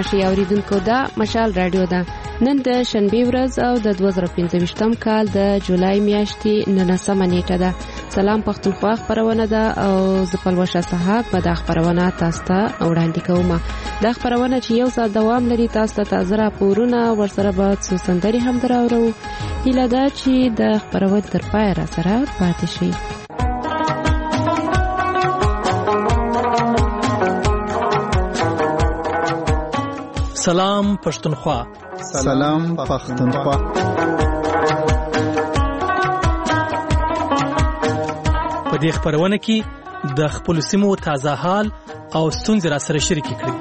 شي اوریدونکو دا مشال رادیو ده. نن د شنبه ورځ او د 2015م کال د جولای میاشتې 19 نیټه ده. سلام پښتونخوا خبرونه ده او ز پلوشه صحاب به د خبرونه تاسو ته وړاندې کوم. د خبرونه چې یو ساعت دوام لري تاسو ته تازه راپورونه ورسره به څو سندري هم دراوړو. هیله ده چې د خبرونه تر پای را سره پاتې شئ. سلام پښتونخوا. سلام پښتونخوا. په دې خبرونه کې د خپل سیمو تازه حال او ستونزې را سره شریکې کړئ.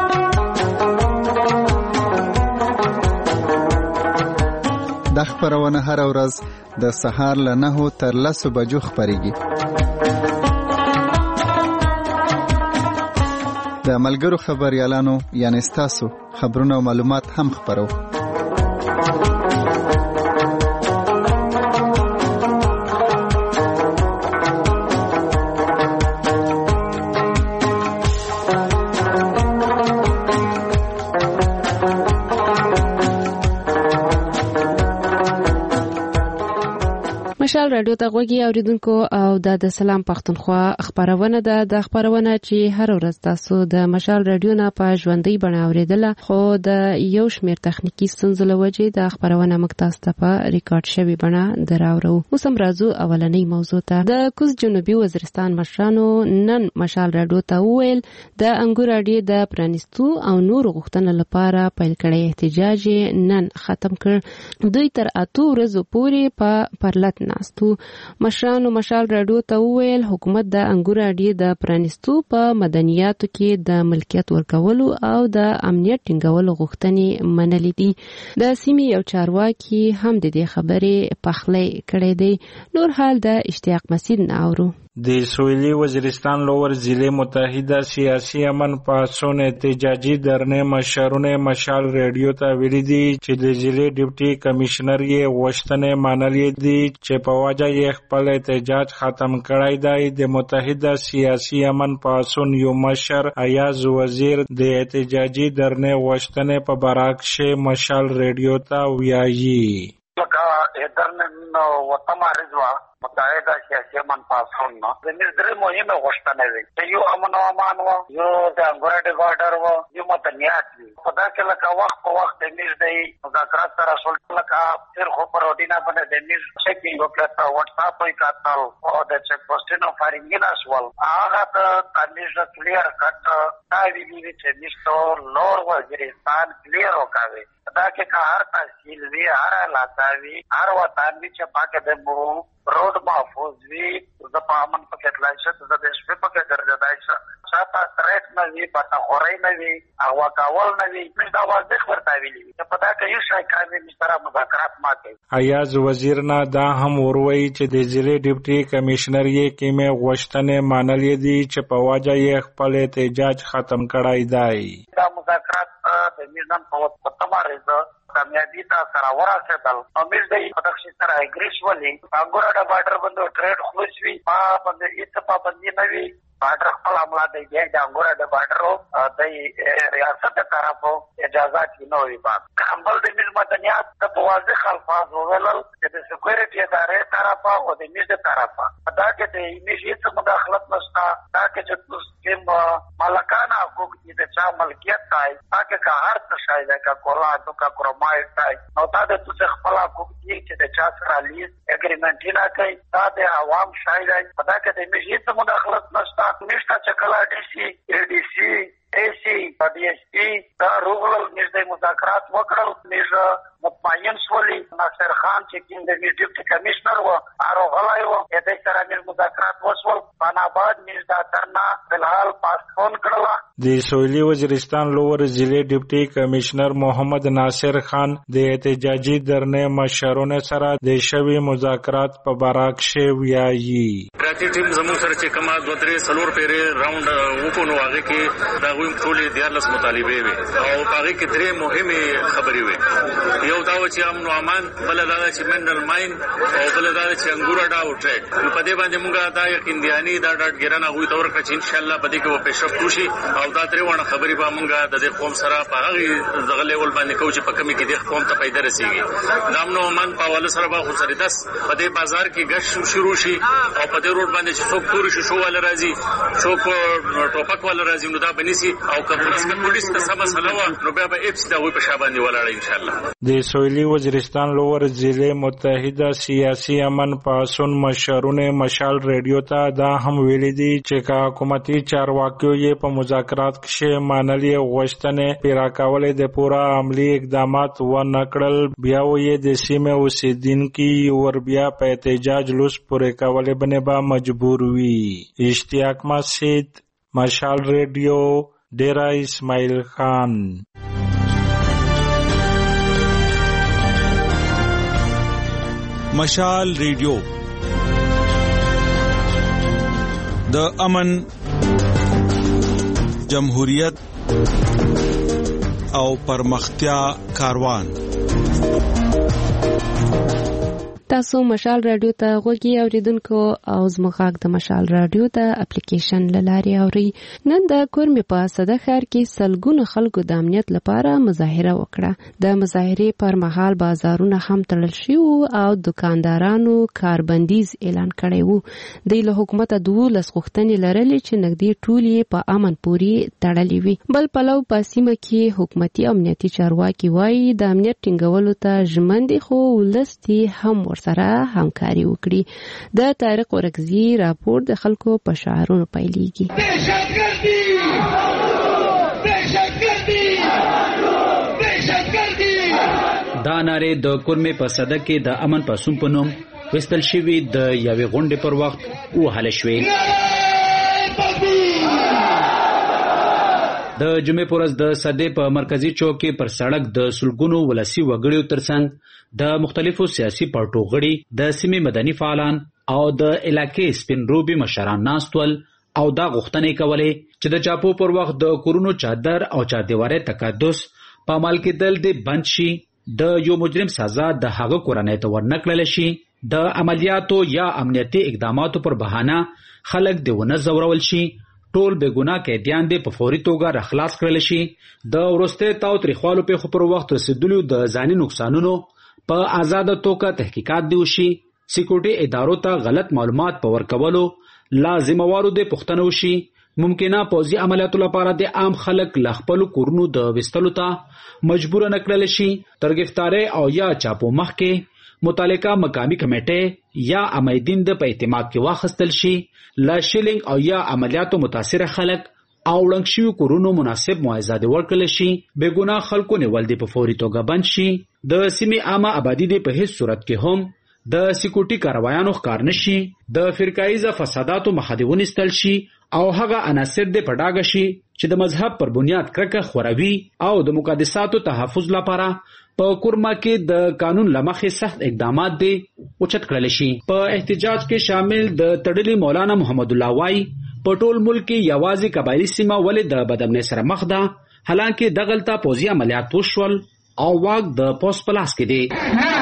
د خبرونه هر ورځ د سهار له 9 تر 10 بجو خبريږي. د ملګرو خبريالانو یعنی تاسو خبرونه او معلومات هم خبرو. مشال رادیو ته غوږی اوریدونکو او د سلام پښتونخوا خبرونه ده. د خبرونه چې هر ورځ تاسو د مشال رادیو نه په ژوندۍ بڼه اوریدله، خو د یو شمېر تخنیکی ستونزو له وجې د خبرونه مکتاسته په ریکارډ شوی بڼه دراوړو. اوس هم راځو اولنۍ موضوع ته. د کوز جنوبي وزیرستان مشرانو نن مشال رادیو ته وویل د انګور اډې د پرانیستو او نور غوښتنو لپاره پیل کړی احتجاج نن ختم کړ. دوی تر 8 ورځې پورې په پرلط ناستو. مشرانو مشال رادیو ته وویل حکومت د انګور اډې د پرانیستو په مدنیاتو کې د ملکیت ورکولو او د امنیت ټینګولو غوښتنې منلې دي. د سیمې یو چارواکي هم د دې خبرې پخلی کړی دی. نور حال د اشتیاق مسعود نه اورو. د سویلی وزیرستان لور ضلع متحده سیاسي امن پاسون احتجاجي درنه مشرونه مشال رادیو ته ویلي دي چې د ضلع ډیپټي کمشنر یې غوښتنې منلې دي چې په وجه یې خپل احتجاج ختم کړی دی. د متحده سیاسي امن پاسون یو مشر ایاز وزیر د احتجاجي درنه غوښتنې په برعکس مشال رادیو ته ویایي. متحده سیاسي امن پاسون نو زموږ درې مهمه غوښتنې وي. یو امن او امان و، یو د انګور اډې بارډر و، یو مدنیات وي. په دا کې لکه وخت په وخت د میز د مذاکرات سره رسول لکه تیر خو پر وډینا باندې د میز چیکینګ وکړه، واتس اپ یې کاتل او د چیک پوسټونو فارینګ نشول. هغه د تمیز کلیر کټ دا ویلي چې میستو لور وزیرستان کلیر وکاوي. دا کې که هر تحصیل وی، هر علاقه وی، هر وطن وی چې پاکه د مو روډ محفوظ وی، د پامن پکې تلای شي، د شپې پکې ګرځېدای شي، شاته تریک نه وی، پټه خوري نه وی، او کاول نه وی. دا واضح ورته ویلي چې په دا کې یو شای کامل مستره مذاکرات ماته. ایاز وزیر نه دا هم وروي چې د ضلع ډیپټي کمشنر یې کیمه غوښتنې منلې دي چې په وجه یې خپل احتجاج ختم کړی دی. دا مذاکرات د میزان په تمارزه کامیابی تا سره ورسېدل. امیر دې په دغه سره اګریش ولې انګور اډې بارډر باندې ټریډ خلاص وي، باندې هیڅ پابندي نه وي. بارډر خپل عمله دی د انګور اډې بارډر د ریاست طرفو اجازه نه وي. کمبل د میز مدنیات د واضح الفاظ وویل چې د سکیورټي ادارې طرفه او د میز طرفه دا کې د میز هیڅ مداخلت نشته. دا کې چې کوم مالکانه حقوق دي د چا ملکیت دی، تاکه که هر څه شای ده که کولا تو کا کرومای دی نو دا د څه خپل حقوق دي چې د چا سره لیز اګریمنټ نه کوي. دا د عوام شای دی. دا کې د میز هیڅ مداخلت نشته. نشته چې کله ډي سي اي ډي سي ایسی ډي اس پی دا روغل نږدې مذاکرات وکړل. نږدې مطمئن شولي ناصر خان چې کوم د ډیپټي کمشنر و هغه غلای و د سره نږدې مذاکرات وشول. پناباد نږدې ترنا بلحال پاسپون کړل. د سویلی وزیرستان لور ضلع ډیپټي کمشنر محمد ناصر خان د احتجاجي درنه مشرونه سره د شوی مذاکرات په برعکس ویایي. تخابراتي ټیم زموږ سره چې کومه 2-3 پیری راوند وکونو هغه کې دا غویم ټولې 14 مطالبه وي او هغه کې 3 مهمه خبرې وي. یو دا چې امن او امان، بل دا چې منرل ماین او بل دا چې انګور ډا او ټریډ. په دې باندې موږ دا یقین دیانی دا ډاټ ګرانه غوي تور کړ چې ان شاء الله په دې کې و پېښه وشي او دا 3 ونه خبرې به موږ د قوم سره په هغه ځغ لیول باندې کوو چې په کمی کې د قوم ته پیدا رسیږي. دا امن او امان په ول سره به خو سره 10 په دې بازار کې غش شروع شي او په دې روډ باندې چې څوک پوری شو ول راځي، څوک ټوپک ول راځي، نو دا بنسي او پولیس ته سم مسله و نو بیا به اپس دا وي په شاباندې ولاړ ان شاء الله. د سویلی وزیرستان لوور ضلع متحده سیاسي امن پاسون مشرونه مشال ریډیو ته دا هم ویلي دي چې حکومتي چارواکیو یې په مذاکرات کې مانلې غوښتنې پیرا کولې د پورا عملی اقدامات و نکړل، بیا وې د سیمه اوسیدونکو ور بیا په احتجاج لوس پورې کولې باندې با مجبور وي. اشتیاق مسجد، مشال ریډیو، ډیرا اسماعیل خان. مشال ریډیو د امن، جمهوریت او پرمختیا کاروان. تاسو مشال رادیو ته غوږی اوریدونکو او زموږ د مشال رادیو د اپلیکیشن لاري اوري. نن د کورمې په صده ښار کې سلګونه خلکو د امنیت لپاره مظاهره وکړه. د مظاهرې پر مهال بازارونه هم تړل شوي او دکاندارانو کاربندیز اعلان کړی وو. دوی له حکومت 12 غوښتنې لرلې چې نږدې ټولې په امن پورې تړلې وي. بل پلو په سیمه کې حکومتي امنیتي چارواکي وایي د امنیت ټینګولو ته ژمن دي، خو ولستي هم سره همکاري وکړي. د طارق ورکزي راپور د خلکو په شعارونو پیلېږي. دا ناره د کورمې په صده کې د امن پاسون په نوم وستل شوی د یوې غونډې پر وخت وهله شوې. د جمعې پر ورځ د صدې په مرکزی چوک کې پر سړک د سلګونو ولسی وګړیو ترڅنګ د مختلفو سیاسي پارټو غړي، د سیمې مدني فعالان او د علاقې سپینروبي مشران ناستول او دا غوښتنې کولې چې د چاپو پر وخت د کورونو چادر او چادیوارې تقدس په عمل کې دل دې بند شي، د یو مجرم سزا د هغه کورنۍ ته ورنکړل شي، د عملیاتو یا امنیتي اقداماتو پر بهانه خلک د ونه زورول شي، ټول بے ګناه قیدیان دې په فوري توګه راخلاص کړل شي، د ورسته تاو تریخوالو په خبر وخت رسیدلو د ځاني نقصانونو په آزاد توګه تحقیقات دی وشي، سکیورټي ادارو ته غلط معلومات په ورکولو لازم وارو د پښتنو شي، ممکنه پوزي عملیاتو لپاره د عام خلک لخپلو کورونو د وستلو ته مجبور نکړل شي، ترګفتاره او یا چاپو مخ کې متعلقه مقامی کمیټه یا امیدین د په اعتماد کې واخستل شي، لا شیلینګ او یا عملیاتو متاثر خلک او ړنګ شوي کورونو مناسب معاوضه ورکړل شي، بے ګناه خلکو نیول دي په فوري توګه بند شي، د سیمې عامه آبادی دې په هیڅ صورت کې هم د سکیورټي کاروایانو ښکار نشي، د فرقایزه فساداتو مخه دې ونیستل شي او هغه عناصر دې په ډاګه شي چې د مذهب پر بنیاد کرکه خوروي او د مقدساتو تحفظ لپاره په کورما کې د قانون لمخې سخت اقدامات دي اوچت کړل شي. په احتجاج کې شامل د تړلي مولانا محمد الله وای په ټول ملک کې یوازې قبایلی سیمه ولې د بدامنۍ سره مخ ده، حالانکه دغلطه پوزي عملیات وشول او واک د پوس پلاس کې دي.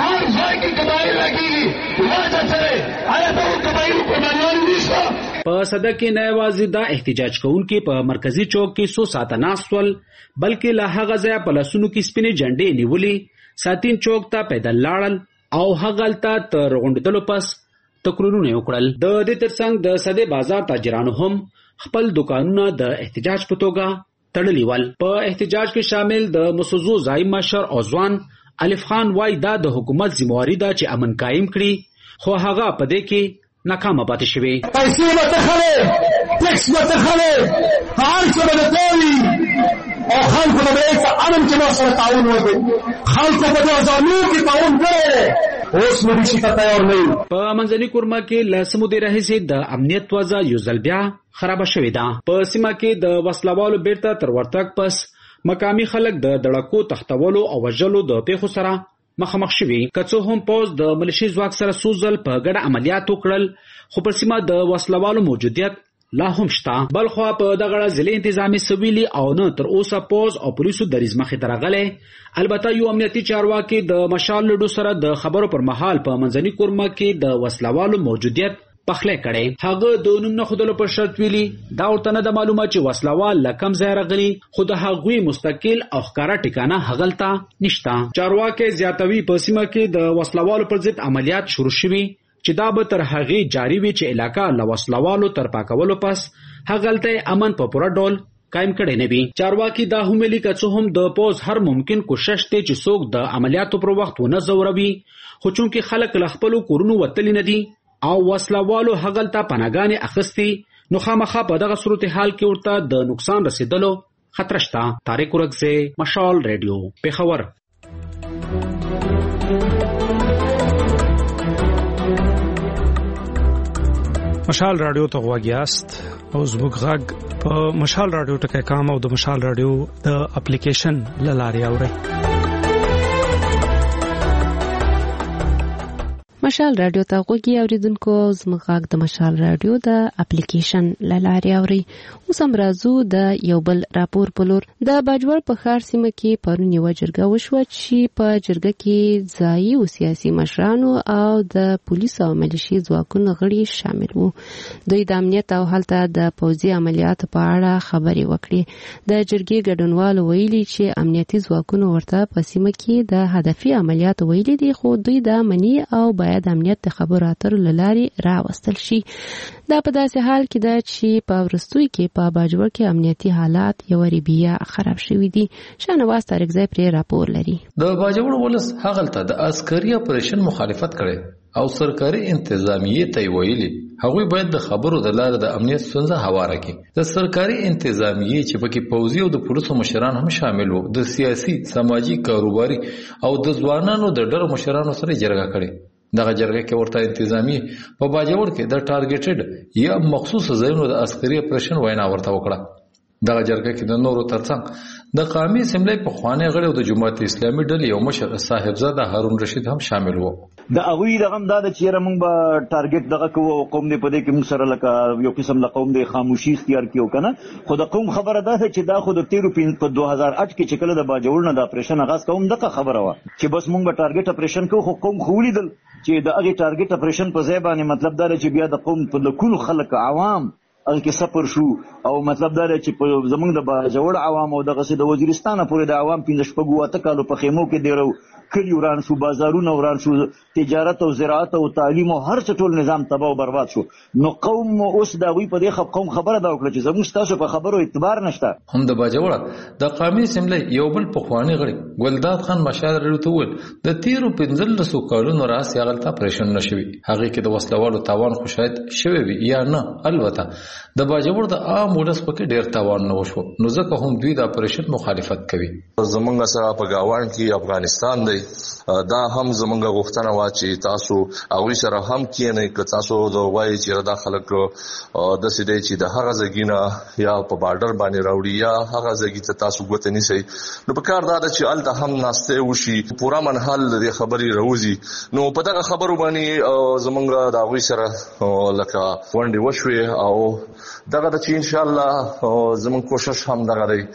په صده کې نه یوازې دا احتجاج کوونکي په مرکزی چوک کې 100 ساعته ناستول، بلکې له هغه ځایه په لاسونو کې سپینې جنډې نیولې، ساتین چوک ته پیدل لاړل او هغلته تر غونډېدلو پس تقریرونه وکړل. د دې ترڅنګ د صدې بازار تاجرانو هم خپل دکانونه د احتجاج په توګه تړلي ول. په احتجاج کې شامل د مسوزو زعیم مشر او ځوان الف خان وای دا د حکومت ذمہواری ده چې امن قائم کړي، خو هغه په دې کې ناکامه پاتې شوی. پیسې متخلې، ټیکس متخلې، هر څه به کوي او خلکو به امن کې ما سره تعاون وکړي، خلکو په ځانو کې تعاون کړي، اوس نو شي ته تیار نه. په منځني کورما کې لاسمو دی راهسي د امنیت وضع یو ځل بیا خراب شوې ده. په سیمه کې د وسلوالو بیرته تر ورتګ پس مقامی خلک د دړکو تختولو او وژلو د پیښو سره مخامخ شوي. که څه هم پوز د ملیشي ځواک سره څو ځل په ګډه عملیات وکړل، خو پر سیمه د وسلوالو موجودیت لا هم شته. بلخوا په دغه ضلع انتظامی سویلي او نه تر اوسه پوز او پولیسو دریځ مخې ته راغلی. البته یو امنیتي چارواکي د مشال لډو سره د خبرو پر مهال په منځني کورمه کې د وسلوالو موجودیت پخلی کړی. هغه د نوم نه ښودلو پر شرط ویلي دا ورته نه ده معلومه چې وسلوال له کوم ځای راغلي، خو د هغوی مستقل او ښکاره ټکانه هغلته نشته. چارواکي زیاتوي په سیمه کې د وسلوالو پر ضد عملیات شروع شوي چې دا به تر هغې جاري وي چې علاقه له وسلوالو تر پاکولو پس هغلته امن په پوره ډول قائم کړی نه وي. چارواکي دا هم ویلي که څه هم د پوز هر ممکن کوشش دی چې څوک د عملیاتو پر وخت ونه ځوروي، خو چونکې خلک له خپلو کورونو وتلي نه دي او وسلوالو هغلته پناهګانې اخیستي، نو خامخا په دغه صورتحال کې ورته د نقصان رسیدلو خطر شته. طارق ورکزی، مشال ریډیو، پېښور. مشال رادیو ته غوږ یاست او زموږ غږ په مشال رادیو ټکی کام او د مشال رادیو د اپلیکیشن له لارې اورئ. مشال رادیو ته غوږی اوریدونکو، زموږ غږ د مشال رادیو د اپلیکیشن له لارې اورئ. اوس هم راځو د یو بل راپور په لور. د باجوړ په ښار سیمه کې پرون یوه جرګه وشوه چې په جرګه کې ځایي او سیاسي مشرانو او د پولیسو او ملیشي ځواکونو غړي شامل وو. دوی د امنیت او هلته د پوځي عملیاتو په اړه خبرې وکړې. د جرګې ګډونوالو ویلي چې امنیتي ځواکونو ورته په سیمه کې د هدفي عملیاتو ویلي دي، خو دوی د امني او باید امنیت د خبرو اترو له لارې راوستل شي. دا په داسې حال کې ده چې په وروستیو کې په باجوړ کې امنیتي حالات یو بیا خراب شوي دي. شاهنواز طارقزی پرې راپور لري. د باجوړ ولس هغلته د عسکري اپریشن مخالفت کړي او سرکاري انتظامیه ته ویلي هغوی باید د خبرو د لارې د امنیت ستونزه هواره کړي. د سرکاري انتظامیه چې پکې پوځي او د پولیسو مشران هم شامل وو، د سیاسي، سماجی، کاروباري او د ځوانانو د ډلو مشرانو سره جرګه کړي. دغه جرګه کې ورته انتظامی په باجوړ کې د ټارګټډ یا مخصوص ځایونو د عسکري اپریشن وینا ورته وکړه. دغه جرګه کې د نورو ترڅنګ د قومي اسمبلی په خوانې غړي او د جماعت اسلامي ډلې یو مشر صاحبزاده هارون رشید هم شامل وو. د هغوی دغه دا د چیرې موږ به ټارګټ دغه کوو قوم دې په دې کې موږ سره لکه یو قسم د قوم د خاموشي اختیار کیو کنه، خو د قوم خبره ده چې دا خو د 13 په 2008 کې چې کله د باجوړ نه د اپریشن آغاز کوم دغه خبره و چې بس موږ به ټارګټ اپریشن کوو، خو قوم خو ولیدل چې د هغه ټارګټ اپریشن په ځای باندې مطلب دا چې بیا د قوم په لکونو خلک عوام هغه کې سفر شو او مطلب دا چې په زمونږ د باجوړ عوام او دغه د وزیرستان پورې د عوام 15 کالو په خیمو کې دیرو کلی وران شو، بازارونه وران شو، تجارت او زراعت او تعلیم او هر څه ټول نظام تباہ او برباد شو. نو قوم اوس دا وی په دې قوم خبره دا وکړه چې زموږ تاسو په خبرو اعتبار نشته. هم د باجوړ د قومي اسمبلی یو بل پخوانی غړي ګلداد خان مشال رډو ته ول د 13 کالونو راځي هغه اپریشن نشوي، هغه کې د وسلوالو تاوان خو شاید شوی وي یا نه. البته د باجوړ د عام ولس پکې ډیر تاوان نه وشو، نو ځکه هم دوی د اپریشن مخالفت کوي. زمونږ سره په گاوان کې افغانستان دی، دا هم زمونږ غوښتنه وا چې تاسو هغوی سره هم کینئ، که تاسو د وایي چې دا خلک داسې دی چې د هغه ځایګي یا په بارډر باندې راوړي یا هغه ځایګي ته تاسو ګوته نیسئ، نو په کار دا ده چې هلته هم ناستې وشي، پوره منحل د دې خبرې راوځي. نو په دغه خبرو باندې زمونږ د هغوی سره لکه ونډې وشوې او دغه ده چې انشاءالله زمونږ کوشش هم دغه دی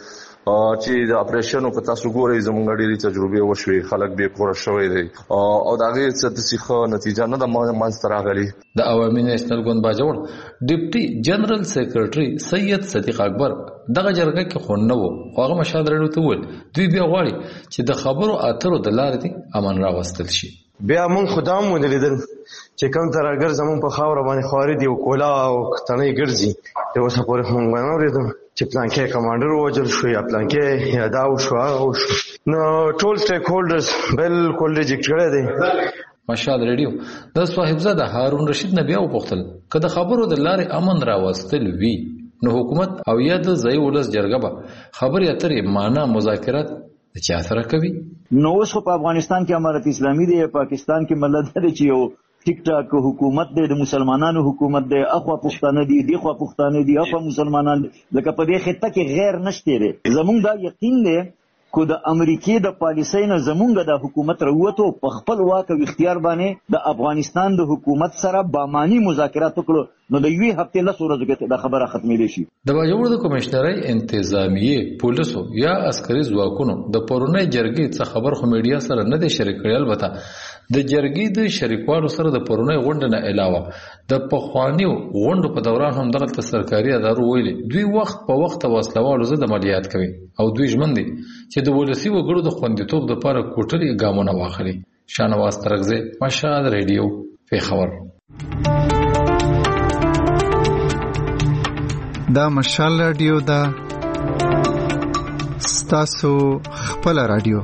چې د اپریشنو په تاسو ګورئ زمونږ ډېرې تجربې وشوې، خلک بې کوره شوی دی او د هغې څه داسې ښه نتیجه نه ده منځته راغلې. د عوامي نیشنل ګوند باجوړ ډیپټي جنرال سیکرټري سید صدیق اکبر دغه جرګه کې خو نه و، خو هغه مشال رډو ته وویل دوی بیا غواړي چې د خبرو اترو د لارې دې امن راوستل شي. بیا مونږ خو دا هم ولیدل چې کوم ترهګر زمونږ په خاوره باندې خواري دي او کولا او تڼۍ ګرځي، د اوسه پورې خو مونږ نه اورېدل چې پلانکې کمانډر ووژل شو یا پلانکې یا دا وشو هغه وشو. نو ټول سټیک هولډرز بالکل ریجیکټ کړی دی. مشال ریډیو د صاحبزاده هارون رشید نه بیا وپوښتل که د خبرو د لارې امن راوستل وي نو حکومت او یا د ځایي ولس جرګه به خبرې اترې معنا مذاکرات د چا سره کوي؟ نو اوس خو په افغانستان کې امارت اسلامي دی، پاکستان کې ملت دی چې یو ټیک ټاک حکومت دی، د مسلمانانو حکومت دی، اخوا پښتانه دي، دی خوا پښتانه دي، اخوا مسلمانان دي، لکه په دې خطه کې غیر نشته دی. زمونږ دا یقین دی کو د امریکې د پالیسۍ نه زمونږ د حکومت راووتو په خپل واک او اختیار باندې د افغانستان د حکومت سره باماني مذاکرات وکړو نو د یوې هفتې 10 ورځو کې دا خبره ختمېدلی شي. د باجوړ د کمشنرۍ انتظامیې پولیسو یا عسکري ځواکونو د پرونی جرګې څخه خبر خو میډیا سره نه دی شریک کړی. البته د جرګې د شریکوالو سره د پرونی غونډې نه علاوه د پخوانیو غونډو په دوران هم دغه سرکاري ادارو ویلي دوی وخت په وخت وسلوالو ضد عملیات کوي او دوی ژمن دي چې د ولسي وګړو د خوندیتوب لپاره کوټلي ګامونه واخلي. شانواز ترغزه، مشال ریډیو، پیښور. دا مشال رادیو دا ستاسو خپل رادیو.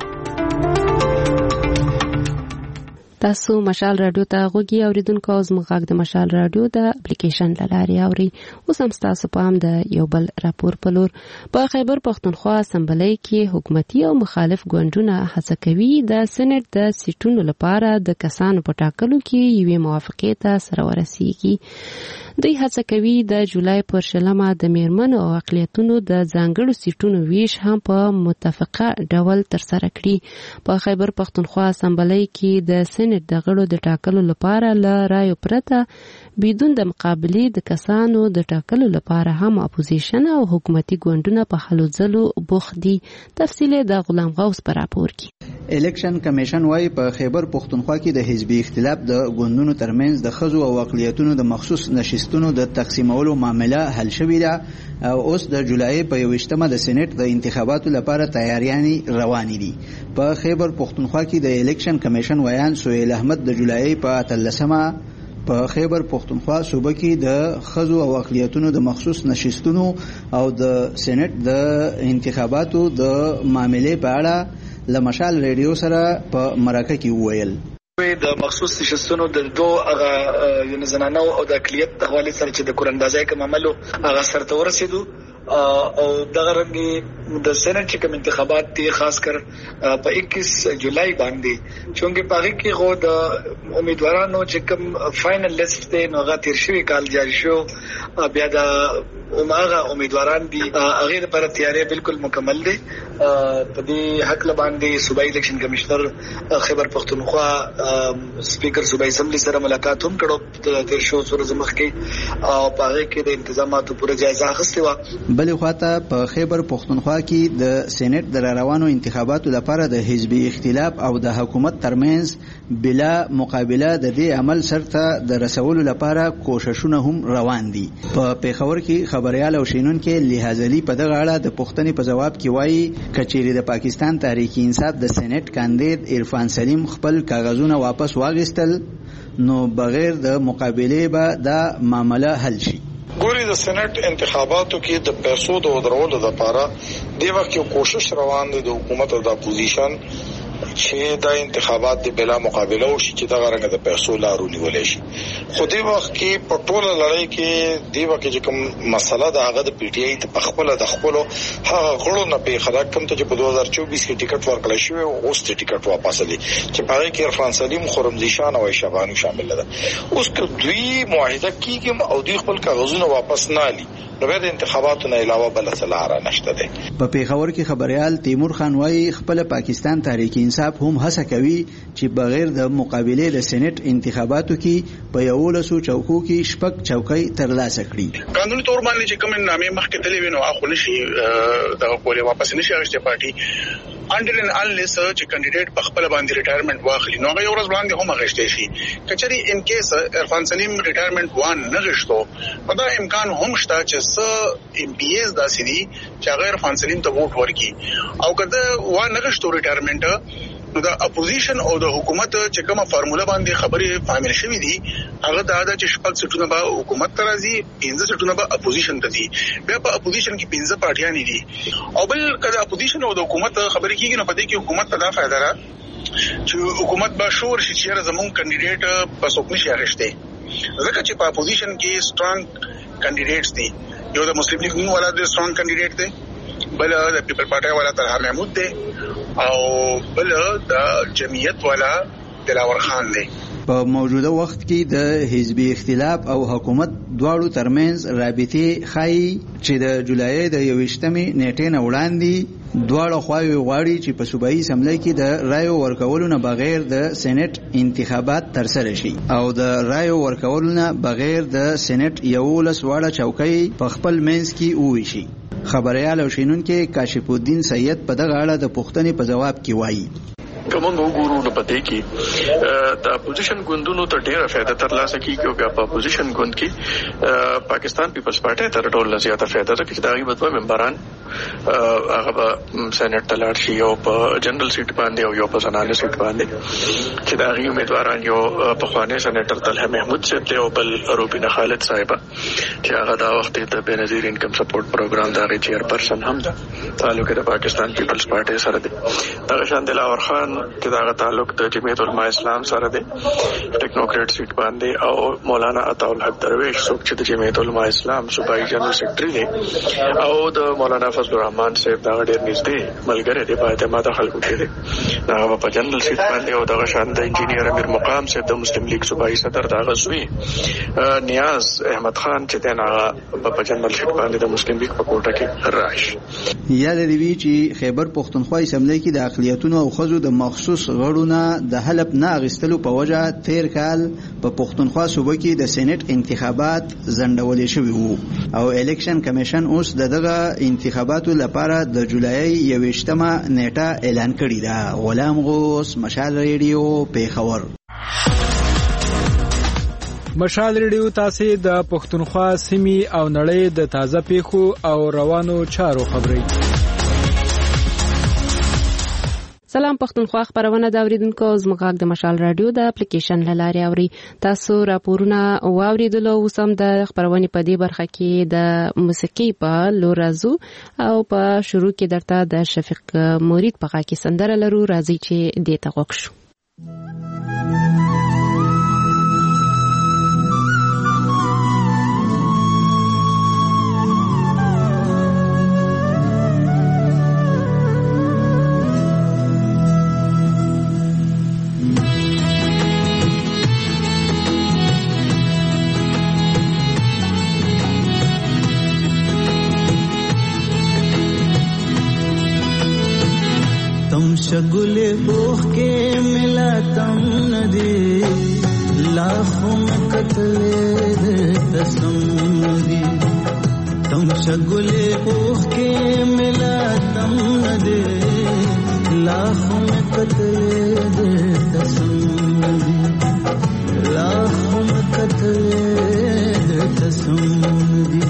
تاسو مشال رادیو ته غوږی اوریدونکو او زموږ د مشال رادیو د اپلیکیشن لاري اوري. اوس هم تاسو په هم د یو بل راپور په لور په خیبر پښتونخوا اسمبلی کې حکومتي او مخالف ګوندونه هڅه کوي د سېنات د سیټونو لپاره د کسانو په ټاکلو کې یوې موافقې ته سره ورسیږي. دوی هڅه کوي د جولای پر 20 د میرمنو او اقلیتونو د ځانګړو سیټونو ویش هم په متفقه ډول ترسره کړي. په خیبر پښتونخوا اسمبلی کې د سېنات د غړو د ټاکلو لپاره له رایو پرته بدون د مقابلې د کسانو د ټاکلو لپاره هم اپوزیشن او حکومتي ګوندونه په هلو ځلو بوخت دي. تفصیل د غلام غوث پر راپور کې. الیکشن کمیشن وايي په خیبر پښتونخوا کې د حزبي اختلاف د ګوندونو ترمنځ د خزو او اقلیتونو د مخصوص نشستونو د تقسیمولو معامله حل شوې ده او اوس د جولای په 21 د سېنات د انتخاباتو لپاره تیاریانې روانې دي. په خیبر پښتونخوا کې د الیکشن کمیشن ویان سهیل احمد د جولای په 13 په خیبر پښتونخوا صوبه کې د خزو او اقلیتونو د مخصوص نشستونو او د سېنات د انتخاباتو د معاملې په اړه لمشال ریډیو سره په مرکه کې وویل. د مخصوص نشستونو د دوه زنانو او د اقلیت د حواله سره چې د کوراندازۍ کوم عملو هغه سرته ورسېدو او دغه رنګ د سېنات چې کوم انتخابات دي خاص کر په 21 جولای باندې چونګې پاره کې غو د امیدوارانو چې کوم فائنل لیست دی نو هغه تیر شوی کال جاری شو بیا د عمره امیدواران دي هغه لپاره تیاری بالکل مکمل دي. په دې حق باندې صوبایي الیکشن کمشنر خیبر پښتونخوا سپیکر صوبایي اسمبلی سره ملاقات هم کړو تیر شو ورځ مخکې او په هغه کې د انتظاماتو پوره جایزه اخیستې و. بلې خواته په خیبر پښتونخوا کې د سېنات د روانو انتخاباتو لپاره د حزبي اختلاف او د حکومت ترمنځ بلا مقابله د دې عمل سرته د رسولو لپاره کوششونه هم روان دي. په پیښور کې خبريال او شینونکو لحاظلی په دغه اړه د پښتنې په جواب کې وایي کچېری د پاکستان تحریک انصاف د سېنات کاندید عرفان سلیم خپل کاغذونه واپس واغستل نو بغیر د مقابله به د معاملې حل شي. ګوري د سېنات انتخاباتو کې د پیسو د ودرولو لپاره د وخت یو کوشش روان دی د حکومت او د اپوزیشن چې د انتخابات د بلا مقابله او شي چې د غرنګ د پیسو لارو نیولې شي. خو د وخت کې په ټوله لړۍ کې د وخت چې کوم مسله د هغه د پی ټی آی ته خپل د خپل هغه غړو نه په خلاف کوم ته چې په 2024 کې ټیکټ ورکړل شو او اوس ټیکټ واپس دي چې په هغه کې عرفان سلیم خرمزي شان او شبانو شامل ده. اوس که دوی معاهده کیږي او دوی خپل کاغذونه واپس نه لي نو د انتخاباتو نه علاوه بل څه لار نشته ده. په پیښور کې خبريال تیمور خان وايي خپل پاکستان تحریک انصاف هم هڅه کوي چې بغیر د مقابله د سېنات انتخاباتو کې په 11 چوکو کې شپږ چوکۍ ترلاسه کړي. قانوني تور باندې چې کوم نامې مخکې تلې وینو اخو نشي د کولې واپس نشي اغشته پارټي انډر ان انلیس چې کینډیډیټ په خپل باندې ریټایرمنټ واخلي نو هغه ورځ باندې هم اغشته شي. کچري ان کیس عرفان سلیم ریټایرمنټ وان نه غشتو په دا امکان هم شته چې س ام پی ایس داسې دي چې غیر عرفان سلیم ته ووټ ورکړي او کله وان نه غشتو ریټایرمنټ نو د اپوزیشن او د حکومت چې کومه فارموله باندې خبرې فامیل شوې دي هغه دا د چې شپږ سټونه به حکومت ته راځي 15 سټونه به اپوزیشن ته دي. بیا په اپوزیشن کې 15 پارټیان دي او بل کله اپوزیشن او د حکومت خبرې کیږي نو په دې کې حکومت ته دا فائدہ را چې حکومت به شور شي چې زموږ کینډیډیټ په څوک نشي اخیسته ځکه چې په اپوزیشن کې سترونګ کینډیډیټس دي. یو د مسلم لیگ والا د سترونګ کینډیډیټ دی بل د پیپل پارټي والا طلحه محمود دی او بل د جمعیت والا دلاور خان دی. په موجوده وخت کې د حزبي اختلاف او حکومت دواړو ترمنځ رابطې خای چې د جولای د 21 نیټې نه وړاندې دواړه خواوې غواړي چې په صوبایي اسمبلی کې د رایو ورکولو نه بغیر د سېنات انتخابات ترسره شي او د رایو ورکولو نه بغیر د سېنات 11 واړه چوکۍ په خپل منځ کې وویشي. خبريال او شینونکو کاشف الدین سید په دغه اړه د پوښتنې په جواب کې وایي کومه وګورو نو پدې کې د اپوزیشن ګوندونو ته ډیره فائدہ ترلاسه کیږي او په اپوزیشن ګوند کې پاکستان پیپلز پارټي تر ټولو زیاته فائدہ ده چې دغه بدوه ممبران هغه په سېنات ته لاړ شي او په جنرال سیټ باندې او یو په زنانه سیټ باندې چې دغه امیدواران یو په خوانې سېناتر طلحه محمود صاحب ته او بل روبینه خالد صاحب چې هغه دا وخت د بنظیر انکم سپورټ پروګرام د چیرپرسن هم ده تعلق د پاکستان پیپلز پارټي سره دی. دغه شان دلاور خان چې دا تعلق د جمعیت العلماء اسلام سره دی ټیکنوکریټ سیټ باندې او مولانا عطا الحق درویش څوک چې د جمعیت العلماء اسلام صوبایي جنرال سیکریټری دی او د مولانا فضل الرحمن صاحب دا ډېر نږدې ملګری دی په اعتماد خلکو کې دی. دا په جنرال سیټ باندې او دغه شان د انجینیر امیر مقام صاحب د مسلم لیگ صوبایي صدر دا غزوی نیاز احمد خان چې دغه په جنرال سیټ باندې د مسلم لیگ په کوټه کې راشي. یاد دی چې خیبر پښتونخوا اسمبلی کې د اقلیتونو او خزو د مخصوص غړونه د حلب نه اغستلو په وجه تیر کال په پښتونخوا صوبه کې د سېنات انتخابات ځنډول شوي وو او الیکشن کمیشن اوس دغه انتخاباتو لپاره د جولای 21مه نیټه اعلان کړې ده. غلام غوث، مشال ریډیو، پیښور. مشال ریډیو تاسو د پښتونخوا سیمې او نړۍ د تازه پیښو او روانو چارو خبري. سلام پښتونخوا خبرونه دا اوریدونکو زموږ د مشال رادیو د اپلیکیشن لاري اوري. تاسو راپورونه واوریدلو وسم د خبرونه په دې برخه کې د موسیقي په لورازو او په شروع کې درته د شفیق مرید په غا کې سندره لرو راځي چې دې ته وښو. शगुले बोख के मिला तम नदी लाखों में कतले तसम दी तम शगुले बोख के मिला तम नदी लाखों में कतले तसम दी लाखों में कतले तसम दी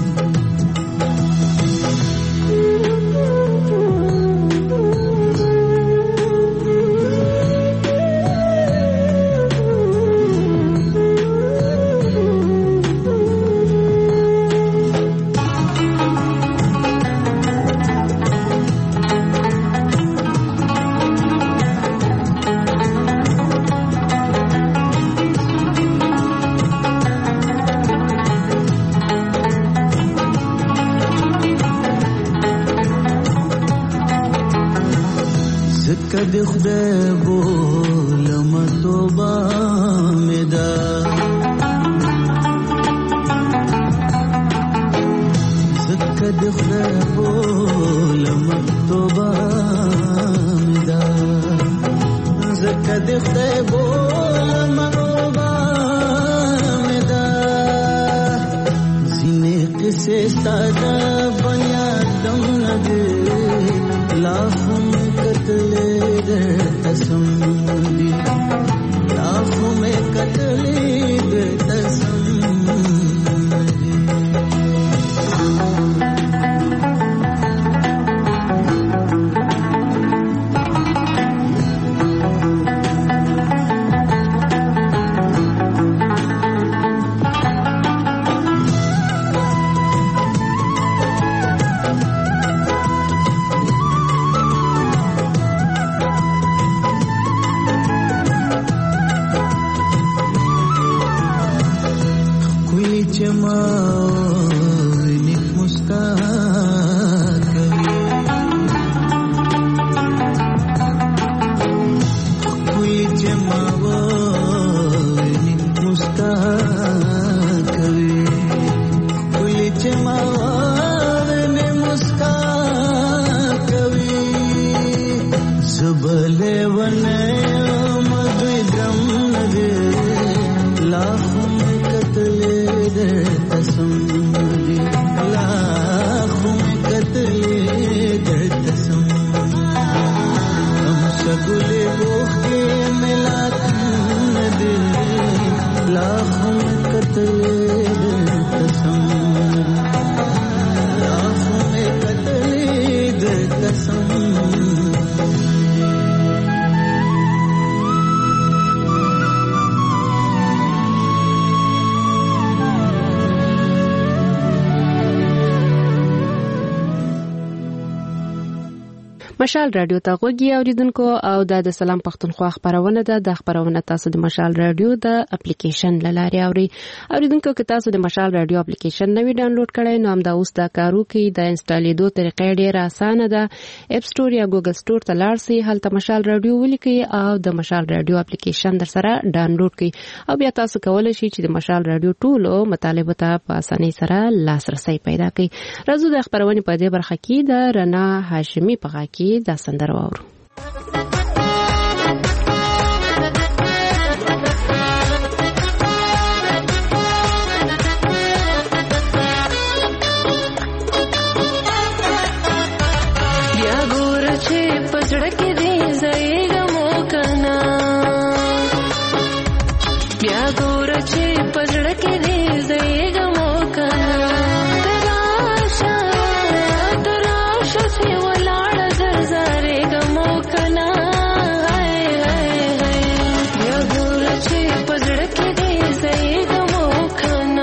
کد خدای بولم توبه مدا کد خدای بولم توبه مدا کد خدای بولم توبه مدا سینه قصه ساده بنیا دم نده लाखों में कतले दे तसम दी लाखों में कतले दे तसम दी मुस्कान कवि مشال رادیو ته غوږی اوریدونکو او د سلام پښتونخوا خبرونه ده. د خبرونه تاسو د مشال رادیو د اپلیکیشن لاري اوریدونکو که تاسو د مشال رادیو اپلیکیشن نوی ډاونلوډ کړئ نو هم دا اوس د کارو کې د انسټالیدو طریقې ډیره اسانه ده. اپ سټور یا ګوګل سټور ته لاړ شئ، هلته مشال رادیو ولیکئ او د مشال رادیو اپلیکیشن در سره ډاونلوډ کړئ او بیا تاسو کولای شئ چې د مشال رادیو ټولو مطالبه ته په اسانۍ سره لاسرسي پیدا کړئ. راځو د خبرونه په دې برخه کې د رنا هاشمي په غا کې دا سندره واورو. بیا ګور چې پزړه کې دې زېګ مو کنا، بیا ګور چې پزړه کې دې زېګ مو کنا، تراشه سی ولاړ زرزارې ګمو کنا. بیا ګور چې پزړه کې دې زېګ مو کنا.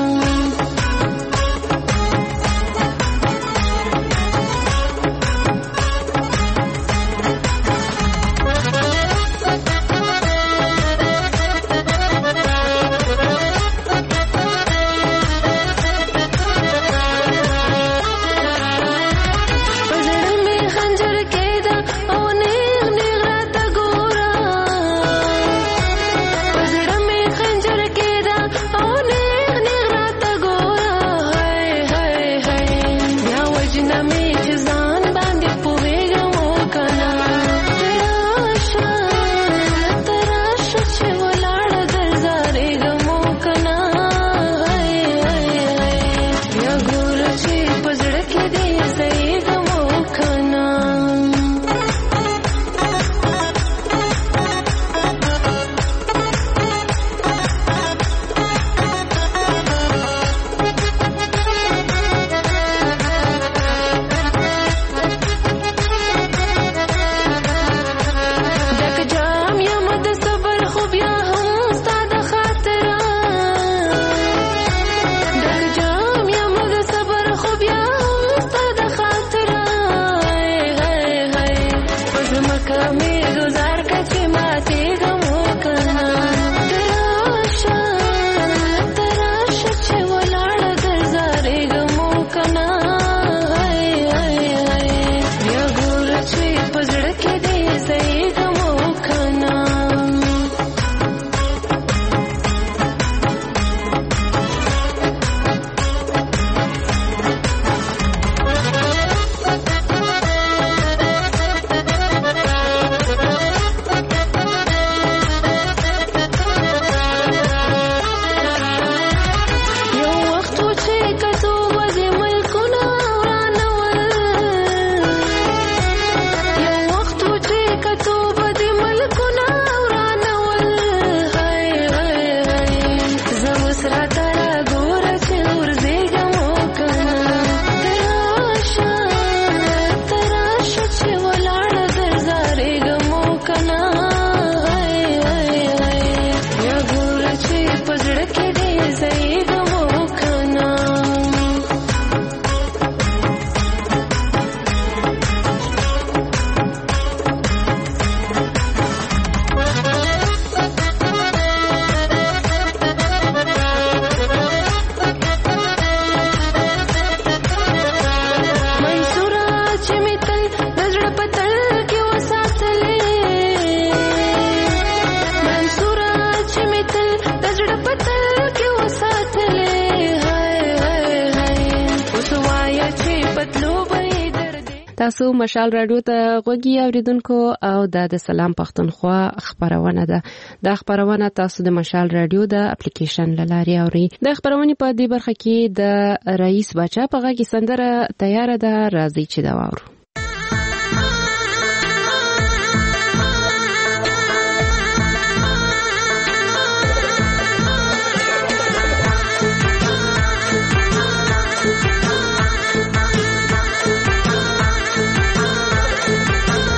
تاسو مشال رادیو ته غوږی اوریدونکو او د سلام پښتونخوا خبرونه ده. د خبرونه تاسو د مشال رادیو د اپلیکیشن لاري اوري. د خبرونه په دې برخه کې د رئیس بچا په غږی سندره تیار ده، راځي چې دا واورو.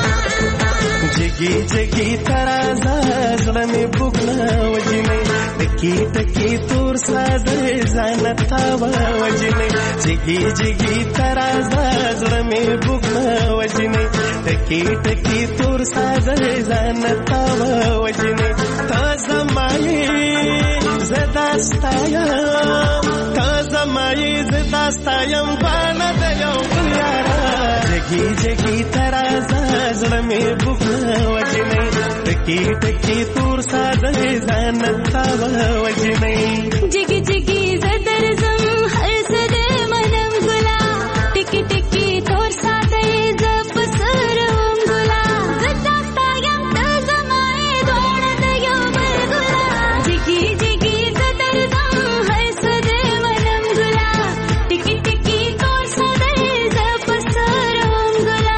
जगी जगी तराजा जुड़ने बुगना वजने ټکی ټکی تور ساده ځانتا وجنې جګي جګي ترازا زړه مې بوګنا وجنې ټکی ټکی تور ساده ځانتا وجنې تازه مای زداستایم تازه مای زداستایم باندې د یو یارا جګي جګي ترازا زړه مې بوګنا وجنې ټکی ټکی تور ساده ځانتا وجنې جګي جګي زدرزم هر سده منم ګلا ټکی ټکی تور ساده ز پسرم ګلا زداستایم تازه مای دوړ د یو ګلا جګي جګي زدرزم هر سده منم ګلا ټکی ټکی تور ساده ز پسرم ګلا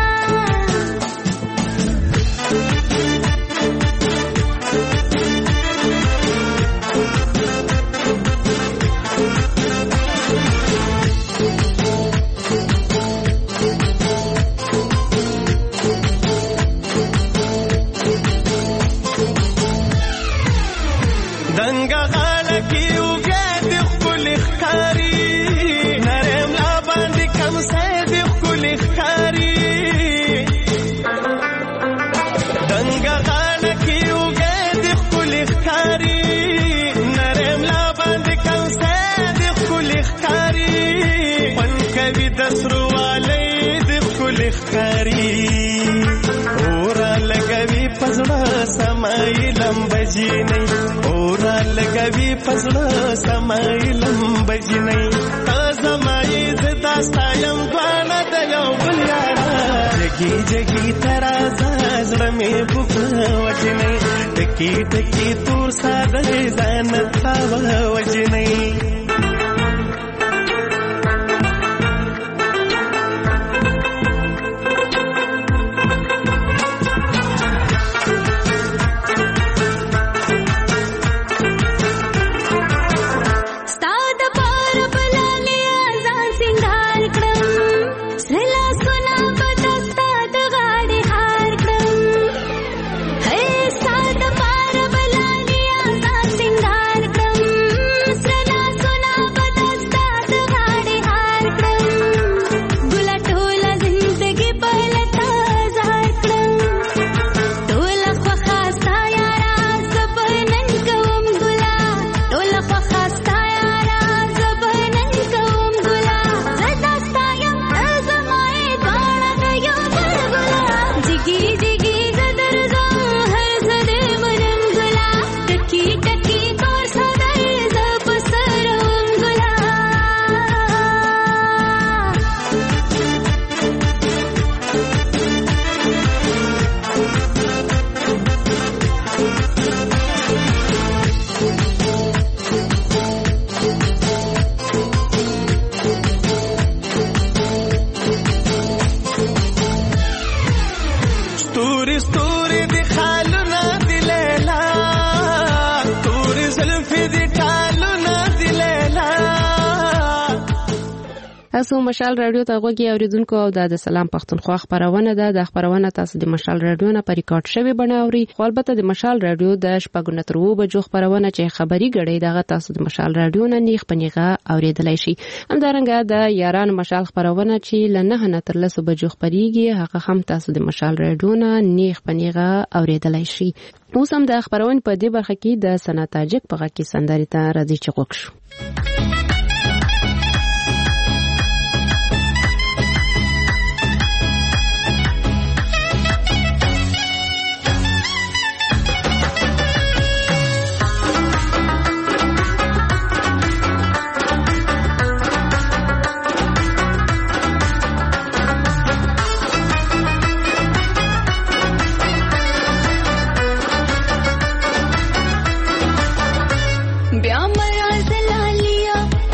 دنګا غاړه کې وګه د خپل ښکاری نرم لا باندې کم سې د خپل ښکاری دنګا غاړه کې وګه د خپل ښکاری نرم لا باندې کم سې د خپل ښکاری پن کوي د سرواله د خپل ښکاری اور لګوي پزړه سمایلم بجینې اور لګوي پزړه سمایلم بجینې تازه مای زداستایم باندې د یو یارا جګي جګي ترازا زړه مې بوګنا وجنې ټکی ټکی تور ساده ځانتا وجنې تاسو مشال رادیو ته غوږی اوریدونکو او د سلام پښتونخوا خبرونه ده د خبرونه تاسو د مشال رادیو نه په ریکارډ شوی بناوري خو البته د مشال رادیو د شپږ نترو بجو خبرونه چې خبري غړي دغه تاسو د مشال رادیو نه نیخ پنیغه اوریدلای شي همدارنګه د یاران مشال خبرونه چې لنه نه تر لسو بجو خبريږي هغه هم تاسو د مشال رادیو نه نیخ پنیغه اوریدلای شي اوس هم د خبرونه په دې برخه کې د سناتاجک په غږ کې سندري ته راځي چې وښو بیا مرا زلا لیا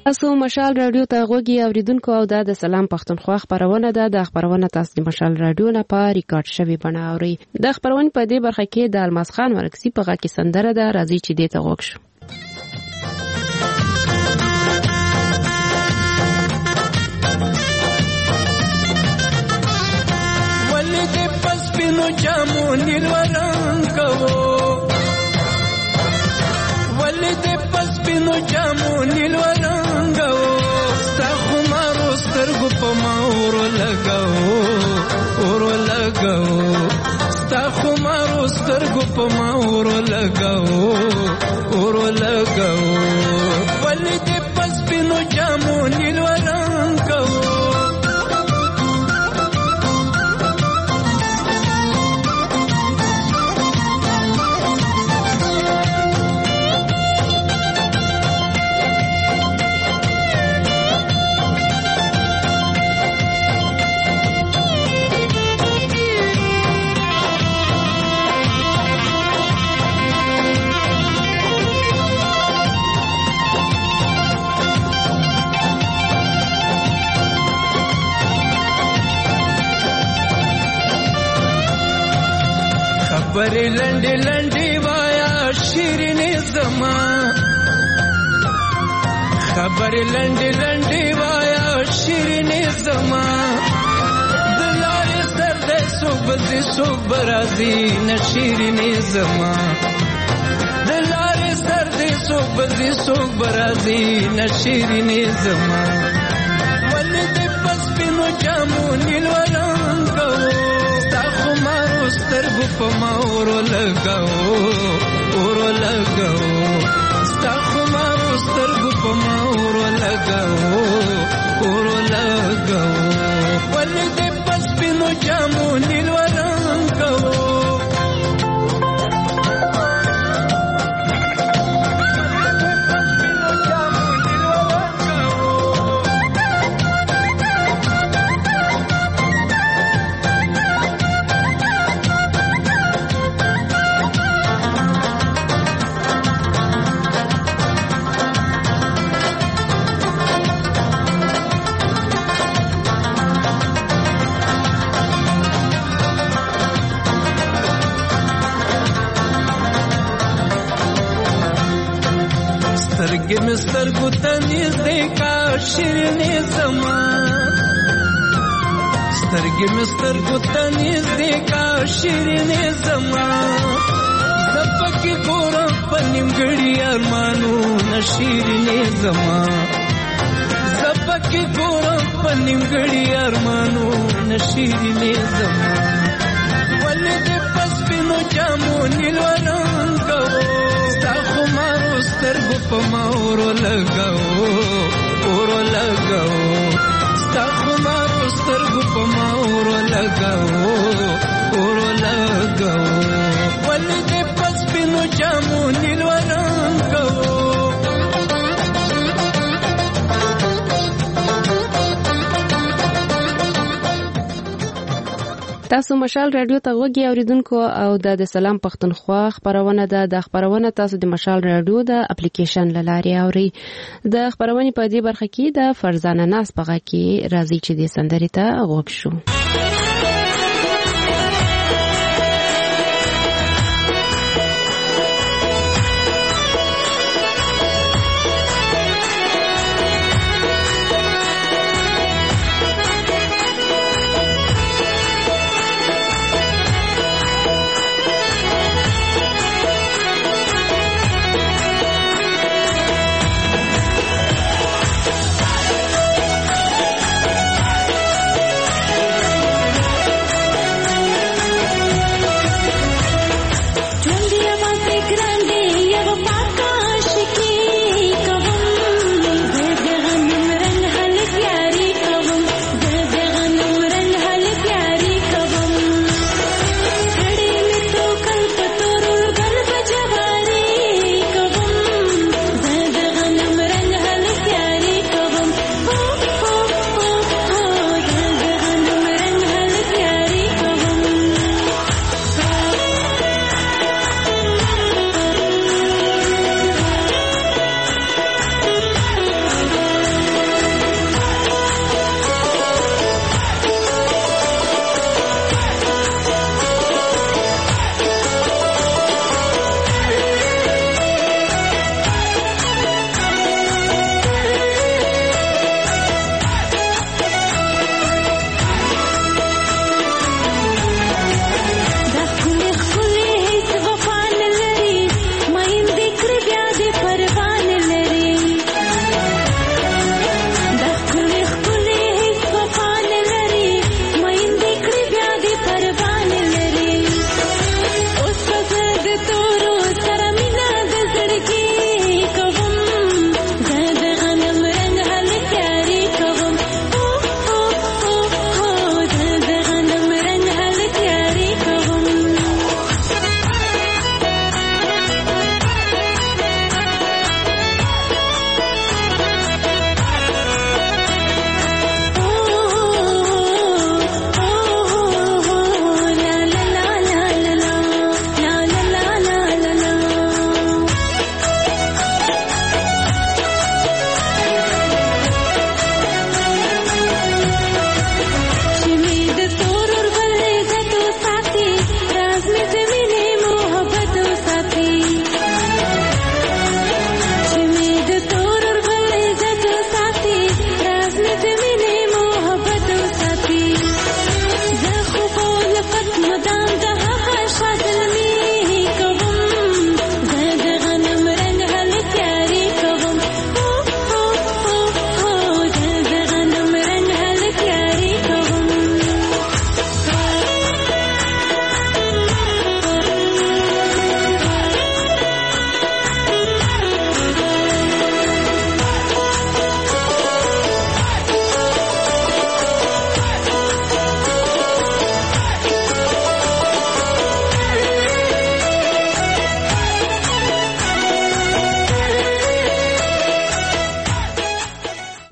تاسو مشال رادیو ته غوږی اوریدونکو او د سلام پښتونخوا خبرونه ده. د خبرونه تاسو د مشال رادیو نه په ریکارډ شوی بڼه اوري. د خبرونه په دې برخه کې د الماس خان ورکسي په غاکي سندره ده. راځي چې دې ته غوږ شو. ولې پس پینو جامو نیلوران کوو ولې پس پینو جامو نیلوران کوو ستا خمارو سترګو په ما اور لګاو ستا خمارو سترګو په ما اور لګاو ولې پس پینو جامو نیلوران کوو خبرې لنډې لنډې وایا شیرینې زما خبرې لنډې لنډې وایا شیرینې زما د لارې سر دی څوک به ځي څوک به راځي نه شیرینې زما د لارې سر دی څوک به ځي څوک به راځي نه شیرینې زما ولې دې په سپینو جامو نیلوران کوو سترګو په ما اور لګاو ستا خمارو سترګو په ما اور لګاو ولې دې په سپینو جامو نیلوران کوو سترګې مې سترګو ته نږدې کا شیرینې زما سترګې مې سترګو ته نږدې کا شیرینې زما زه پکې ګورم په نیمګړي ارمانونه شیرینې زما زه پکې ګورم په نیمګړي ارمانونه شیرینې زما ولې دې په سپینو جامو نیلوران کوو ستا خمارو سترګو په ما اور لګاو ستا خمارو سترګو په ما اور لګاو ولې دې په سپینو جامو نیلوران کوو تاسو مشال رادیو ته غوږی اوریدونکو او د سلام پښتونخوا خبرونه ده. د خبرونه تاسو د مشال رادیو د اپلیکیشن لاري اوري. د خبرونه په دې برخه کې د فرزانه ناس په غا کې راځي چې د سندرې ته غوږ شو.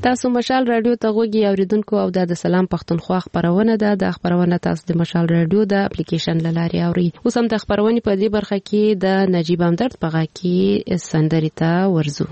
تاسو مشال رادیو ته غوږی اوریدونکو او د سلام پښتونخوا خبرونه ده. د خبرونه تاسو د مشال رادیو د اپلیکیشن لاري اوري. اوس هم د خبرونه په دې برخه کې د نجیب همدرد په غا کې سندري ته ورزو.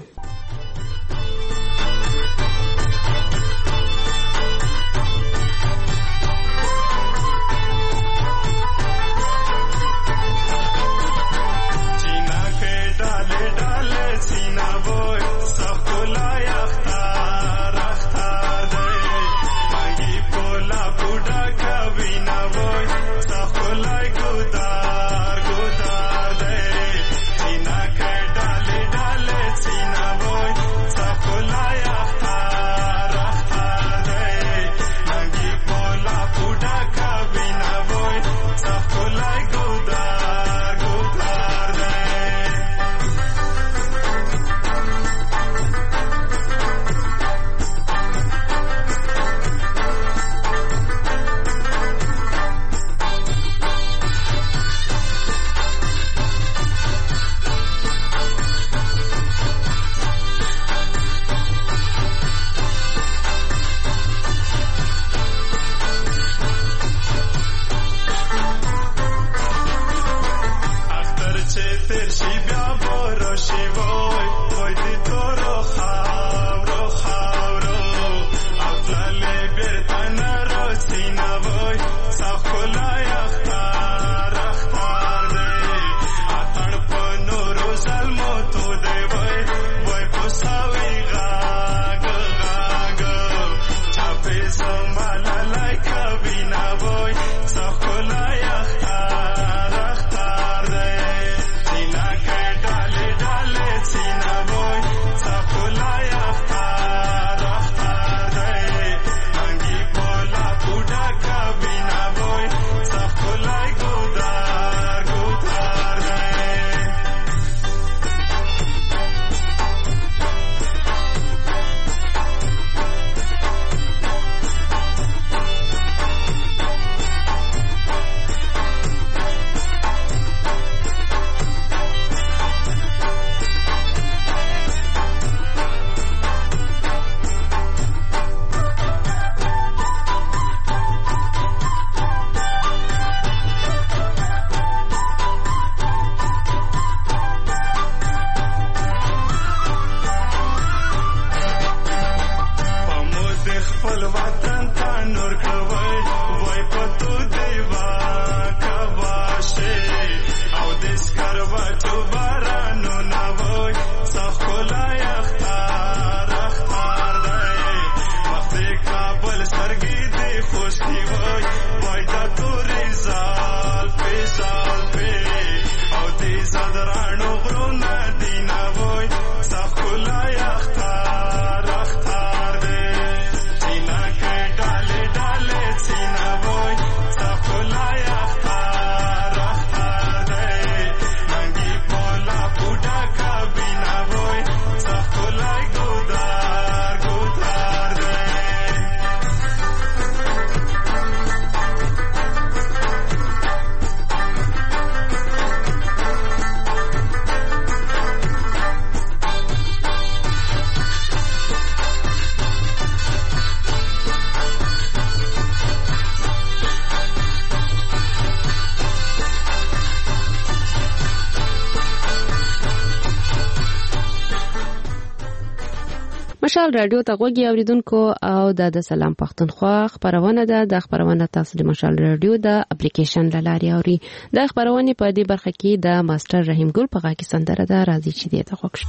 مشال رادیو ته غوږی اوریدونکو او د سلام پښتونخوا خبرونه ده. د خبرونه تاسو د مشال رادیو د اپلیکیشن لاري اوري. د خبرونه په دې برخه کې د ماستر رحیم ګل په غا کې سندره ده. راځي چې دې ته غوښ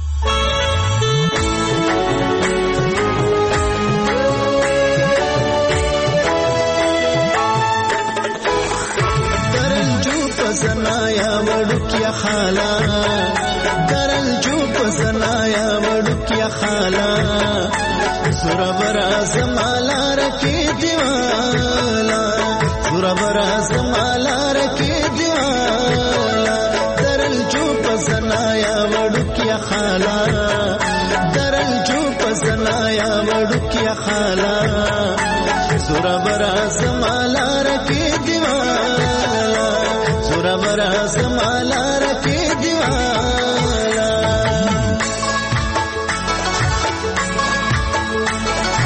زنایا وړوکیا خالا درل جو زنایا وړوکیا خالا سورا برا زمالا رکی دیوالا سورا برا زمالا رکی دیوالا درل جو زنایا وړوکیا خالا درل جو زنایا وړوکیا خالا سورا برا زمالا رکی دیوالا سورا برا زمالا رکی دیوالا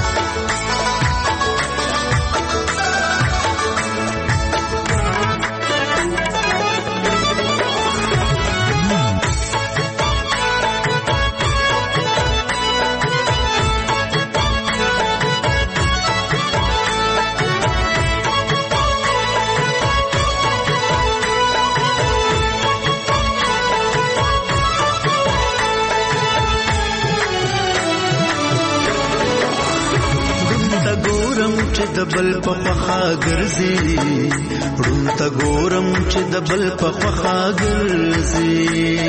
ګورم چې د بل په خوا ګرځي ړوند ته ګورم چې د بل په خوا ګرځي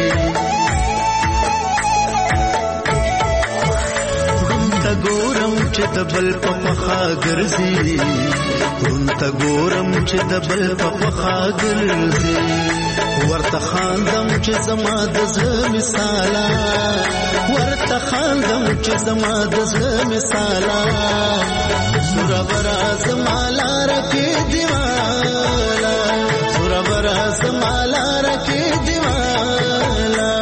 ړوند ته ګورم چې د بل په خوا ګرځي ړوند ته ګورم چې د بل په خوا ګرځي ورته خاندم چې زما د زړه مثاله ورته خاندم چې زما د زړه مثاله سوره برا زما لار کې دیواله سوره برا زما لار کې دیواله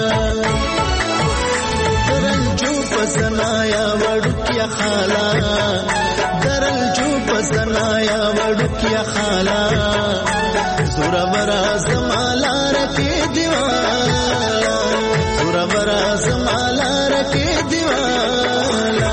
درنجو پسنایا وړکیا خالا درنجو پسنایا وړکیا خالا سوره برا زما لار کې دیواله سوره برا زما لار کې دیواله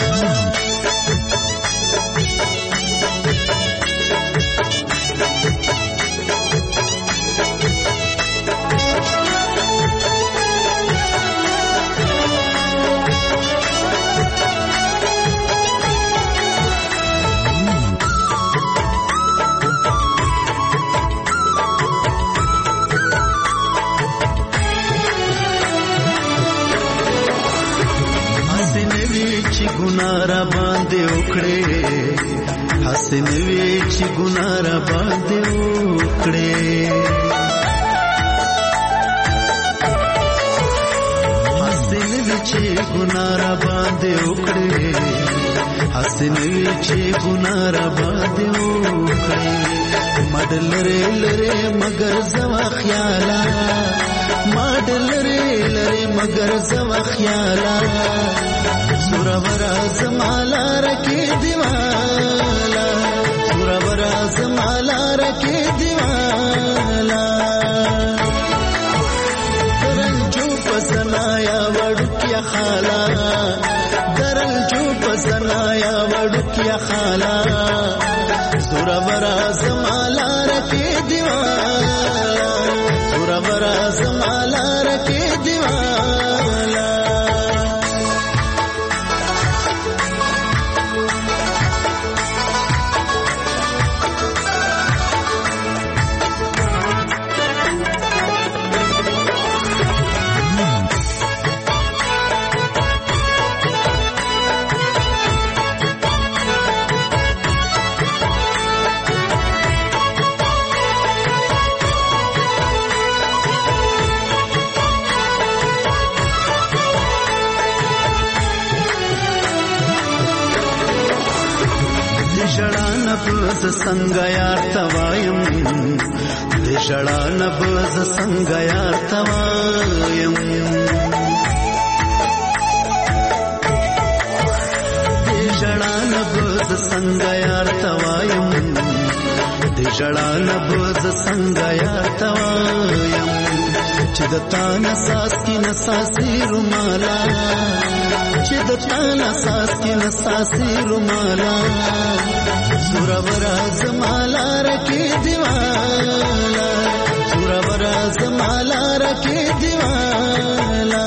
ګنارا باندې وکړې حسن وی چې ګنارا باندې وکړې حسن وی چې ګنارا باندې وکړې حسن وی چې ګنارا باندې وکړې مډل لري لري مگر زما خیالا مډل لري لري مگر زما خیالا سوره برا زما لار کې دیواله سوره برا زما لار کې دیواله درنجو پسنایا وړکیا خالا درنجو پسنایا وړکیا خالا سوره برا زما لار کې دیواله سوره برا زما لار کې دیواله نبز څنګه یار توایم د ژړا نبز څنګه یار توایم د ژړا نبز څنګه یار توایم د ژړا نبز څنګه یار توایم چې د تانا ساس کې نساسي رومالا چې د تانا ساس کې نساسي رومالا سوره برا زما لار کې دیواله سوره برا زما لار کې دیواله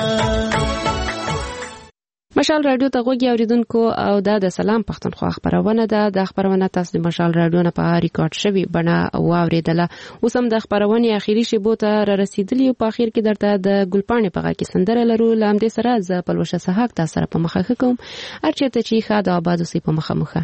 مشال رادیو ته غوږی اوریدونکو او د سلام پښتونخوا خبرونه ده د خبرونه تاسو د مشال رادیو نه په ریکارډ شوی بڼه واوریدله اوس هم د خبرونه اخیری شیبو ته رسیدلی او په اخر کې درته د ګلپانې په غا کې سندره لرو لامدې سره ز پلوشه سحاق تاسو سره په مخه کوم ارچته چې خاله آباد اوسې په مخه مخه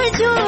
जो